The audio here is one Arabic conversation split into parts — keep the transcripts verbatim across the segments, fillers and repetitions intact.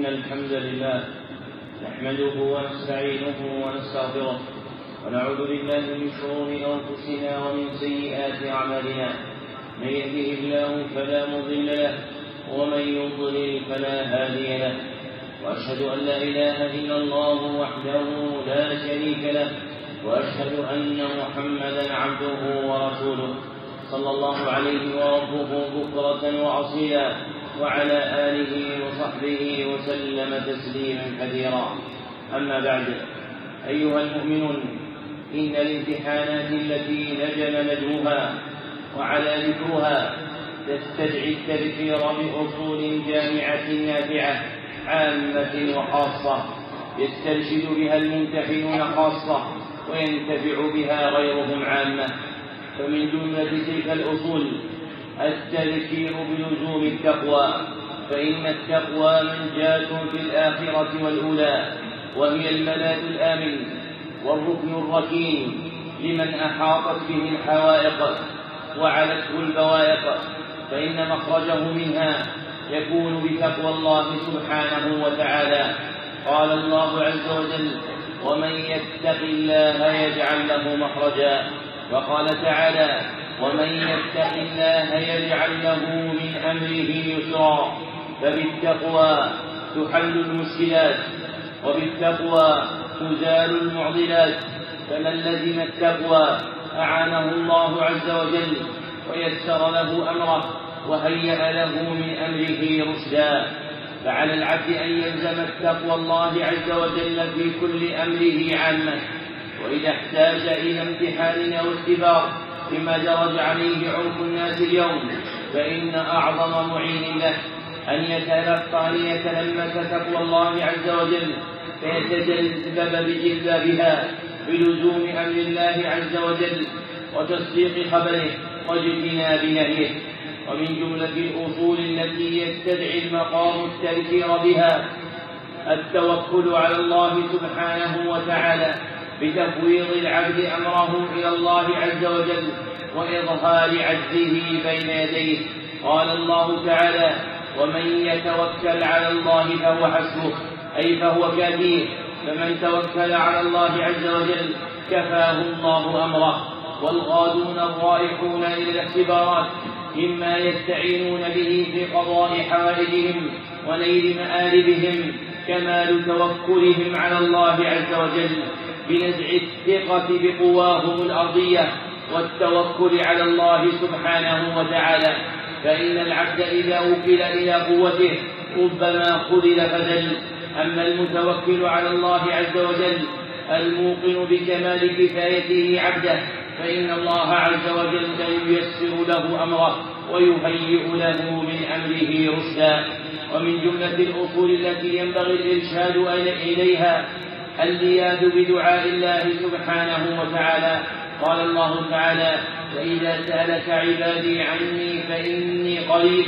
الحمد لله نحمده ونستعينه ونستغفره ونعوذ بالله من شرور أنفسنا ومن سيئات أعمالنا. من يهده الله فلا مضل له ومن يضلل فلا هادي له، وأشهد أن لا إله إلا الله وحده لا شريك له، وأشهد أن محمدا عبده ورسوله صلى الله عليه وربه بكرة وأصيلا وعلى آله وصحبه وسلم تسليما كثيرا. أما بعد، أيها المؤمنون، إن الامتحانات التي نجم نجمها وعلى ذكرها تستدعي التذكير بأصول جامعة نافعة عامة وخاصة يسترشد بها الممتحنون خاصة وينتفع بها غيرهم عامة. فمن جملة تلك الأصول التذكير بلزوم التقوى، فإن التقوى منجاة في الآخرة والأولى، وهي الملاذ الآمن والركن الركين لمن أحاطت به الحوائق وعلته البوائق، فإن مخرجه منها يكون بتقوى الله سبحانه وتعالى. قال الله عز وجل: ومن يتق الله يجعل له مخرجا. وقال تعالى: ومن يتق الله يجعل له من أمره يسرا. فبالتقوى تحل المشكلات، وبالتقوى تزال المعضلات. فمن لزم التقوى أعانه الله عز وجل ويسر له أمره وهيأ له من أمره رشدا. فعلى العبد أن يلزم التقوى الله عز وجل في كل أمره عامة، وإذا احتاج إلى امتحان أو اختبار بما درج عليه عرف الناس اليوم، فإن أعظم معين له أن يتلقى أن يتلمس تقوى الله عز وجل فيتجذب بجلبابها بلزوم أمر الله عز وجل وتصديق خبره واجتناب نهيه. ومن جملة الأصول التي يستدعي المقام التذكير بها التوكل على الله سبحانه وتعالى بتفويض العبد أمره إلى الله عز وجل وإظهار عجزه بين يديه. قال الله تعالى: ومن يتوكل على الله فهو حسبه، أي فهو كافيه. فمن توكل على الله عز وجل كفاه الله أمره. والغادون الرائحون إلى الاختبارات مما يستعينون به في قضاء حوائجهم ونيل مآربهم كمال توكلهم على الله عز وجل بنزع الثقة بقواهم الأرضية والتوكل على الله سبحانه وتعالى. فإن العبد إذا وكل إلى قوته ربما خذل فذل. أما المتوكل على الله عز وجل الموقن بكمال كفايته عبده، فإن الله عز وجل ييسر له أمره ويهيئ له من أمره رشدا. ومن جملة الأصول التي ينبغي الإرشاد إليها الزياد بدعاء الله سبحانه وتعالى. قال الله تعالى: وإذا سألك عبادي عني فإني قريب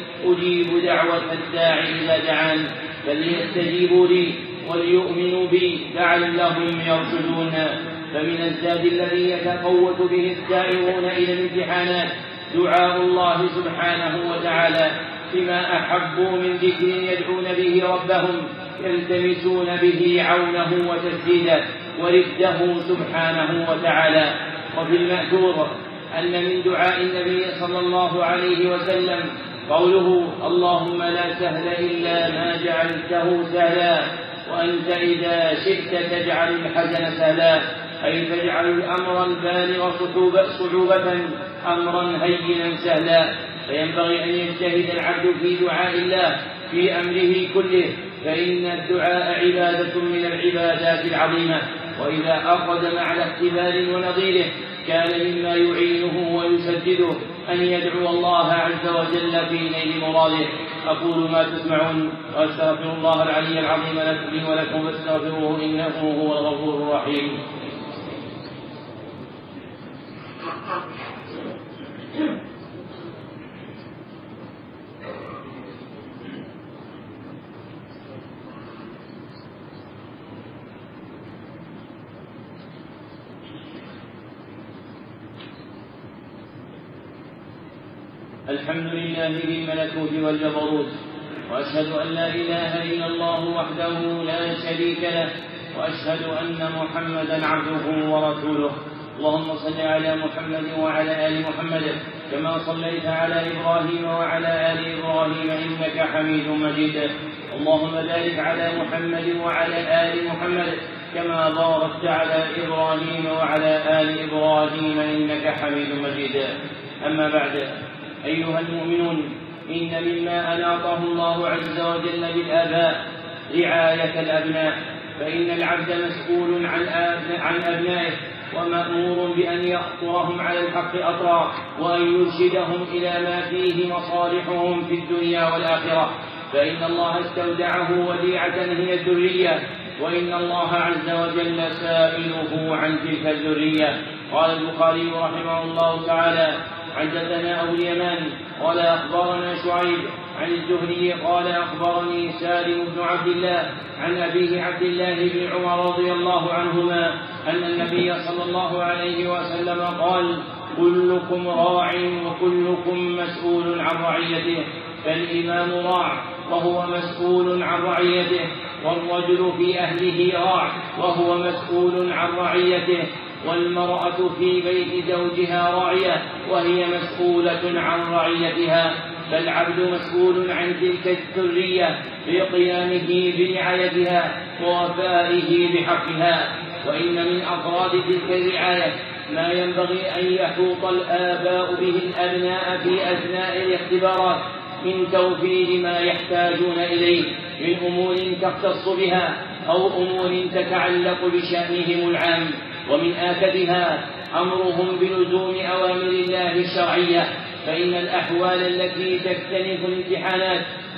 أجيب دعوة الداعي إذا دعان فليستجيبوا لي وليؤمنوا بي لعلهم يرشدون. فمن الزاد الذي يتقوت به السائرون إلى الامتحانات دعاء الله سبحانه وتعالى بما أحبوا من ذكر يدعون به ربهم يلتمسون به عونه وتسديده ورفده سبحانه وتعالى. وفي المأثور أن من دعاء النبي صلى الله عليه وسلم قوله: اللهم لا سهل إلا ما جعلته سهلا وأنت إذا شئت تجعل الحزن سهلا، أي تجعل الأمر البالغ صعوبة أمرا هينا سهلا. فينبغي أن يجتهد العبد في دعاء الله في أمره كله، فإن الدعاء عبادة من العبادات العظيمة، وإذا أقدم على اختبار ونظيره كان مما يعينه ويسدده أن يدعو الله عز وجل في نيل مراده. أقول ما تسمعون وأستغفر الله العلي العظيم لي ولكم فاستغفروه إنه هو الغفور الرحيم. الحمد لله ذي الملكوت والجبروت وأشهد أن لا إله إلا الله وحده لا شريك له، وأشهد أن محمدا عبده ورسوله. اللهم صل على محمد وعلى آل محمد كما صليت على إبراهيم وعلى آل إبراهيم إنك حميد مجيد. اللهم بارك على محمد وعلى آل محمد كما باركت على إبراهيم وعلى آل إبراهيم إنك حميد مجيد. أما بعد، أيها المؤمنون، إن مما أناطه الله عز وجل بالآباء رعاية الأبناء، فإن العبد مسؤول عن أبنائه ومأمور بأن يأطرهم على الحق أطرا، وأن يرشدهم إلى ما فيه مصالحهم في الدنيا والآخرة، فإن الله استودعه وديعة هي الذرية، وإن الله عز وجل سائله عن تلك الذرية. قال البخاري رحمه الله تعالى: حدثنا أبو اليمان قال أخبرنا شعيب عن الزهري قال أخبرني سالم بن عبد الله عن أبيه عبد الله بن عمر رضي الله عنهما أن النبي صلى الله عليه وسلم قال: كلكم راع وكلكم مسؤول عن رعيته، فالإمام راع وهو مسؤول عن رعيته، والرجل في أهله راع وهو مسؤول عن رعيته، والمرأة في بيت زوجها راعية وهي مسؤولة عن رعيتها. فالعبد مسؤول عن تلك الذرية بقيامه برعايتها ووفائه بحقها. وإن من أفراد تلك الرعاية ما ينبغي أن يحوط الآباء به الأبناء في أثناء الاختبارات من توفير ما يحتاجون إليه من أمور تختص بها أو أمور تتعلق بشأنهم العام. ومن آكدها أمرهم بلزوم أوامر الله الشرعية، فإن الأحوال التي تكتنف الامتحانات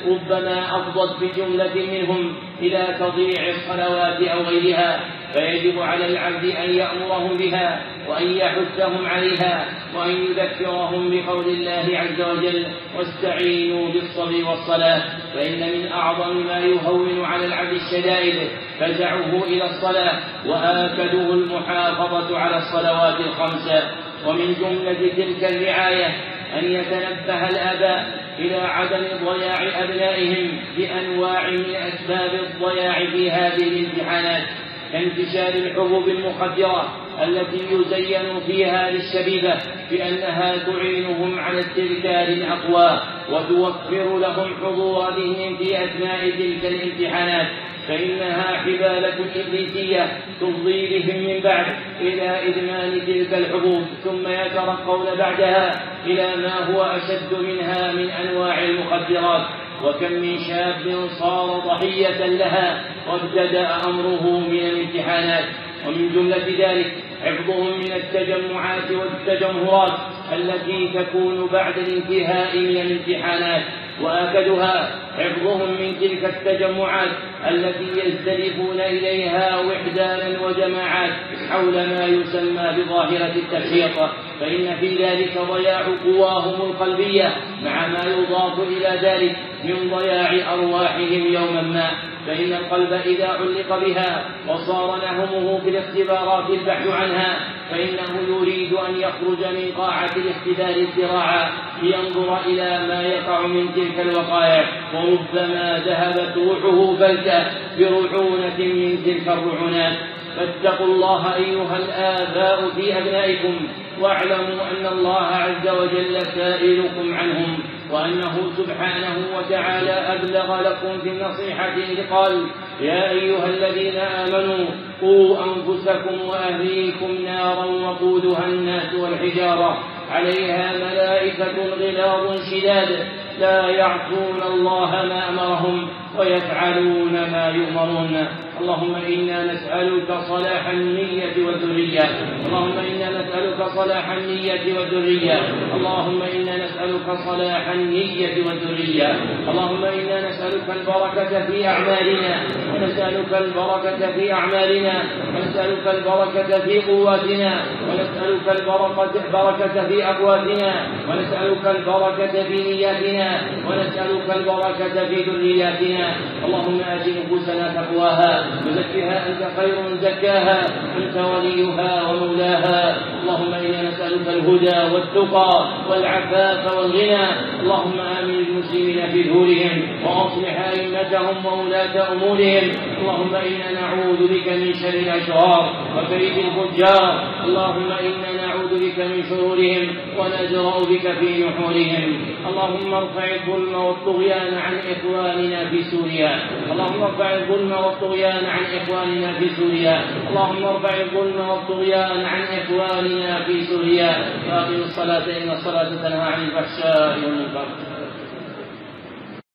ربما أفضت بجملة منهم إلى تضييع الصلوات أو غيرها، فيجب على العبد أن يأمرهم بها وأن يحثهم عليها وأن يذكرهم بقول الله عز وجل: واستعينوا بالصبر والصلاة. فإن من أعظم ما يهون على العبد الشدائد فزعه إلى الصلاة، وآكده المحافظة على الصلوات الخمسة. ومن جملة تلك الرعاية أن يتنبه الآباء إلى عدم ضياع أبنائهم بأنواع من أسباب الضياع في هذه الامتحانات، كانتشار الحبوب المخدرة التي يزين فيها للشبيبة بأنها تعينهم على استذكار الأقوى وتوفر لهم حضور ذهن في أثناء تلك الامتحانات، فإنها حبالة إبليسية تفضي بهم من بعد إلى إدمان تلك الحبوب، ثم يترقون بعدها إلى ما هو أشد منها من أنواع المخدرات. وكم من شاب صار ضحية لها وابتدأ أمره من الامتحانات. ومن جملة ذلك حفظهم من التجمعات والتجمهرات التي تكون بعد الانتهاء من الامتحانات، وآكدها حفظهم من تلك التجمعات التي يزدلفون إليها وحدانا وجماعات حول ما يسمى بظاهرة التفريط، فإن في ذلك ضياع قواهم القلبية مع ما يضاف إلى ذلك من ضياع أرواحهم يوما ما. فإن القلب إذا علق بها وصار نهمه في الاختبارات البحث عنها فإنه يريد أن يخرج من قاعة الاختبار الزراعة لينظر إلى ما يقع من تلك الوقائع، وربما ذهبت روحه فلتة برعونة من تلك الرعونات. فاتقوا الله أيها الآباء في أبنائكم، واعلموا أن الله عز وجل سائلكم عنهم، وأنه سبحانه وتعالى أبلغ لكم في النصيحة إذ قال: يا أيها الذين آمنوا قوا أنفسكم وأهليكم نارا وقودها الناس والحجارة عليها ملائكة غلاظ شداد لا يعصون الله ما أمرهم ويفعلون ما يؤمرون. اللهم إنا نسألك صلاح النية والذرية، اللهم إنا نسألك صلاح النية والذرية، اللهم إنا نسألك صلاح النية والذرية، اللهم إنا نسألك البركة في أعمالنا، ونسألك البركة في أعمالنا، ونسألك البركة في قواتنا، ونسألك البركة في أقواتنا، ونسألك البركة في نياتنا، ونسألك البركة في ذرياتنا. اللهم آت نفوسنا تقواها وزكها أنت خير من زكاها، أنت وليها ومولاها. اللهم إنا نسألك الهدى والتقى والعفاف والغنى. اللهم آمن المسلمين في دورهم وأصلح أئمتهم وولاة أمورهم. اللهم إنا نعوذ بك من شر الأشرار وكيد الفجار. اللهم إنا نعوذ بك من شرورهم ونجرأ بك في نحورهم. اللهم ارفع الظلم والطغيان عن إخواننا في سوريا. اللهم ارفع الظلم والطغيان عن إخواننا في سوريا. اللهم ارفع الظلم والطغيان عن إخواننا في سوريا. فأقم الصلاة إن الصلاة تنهى عن الفحشاء والمنكر.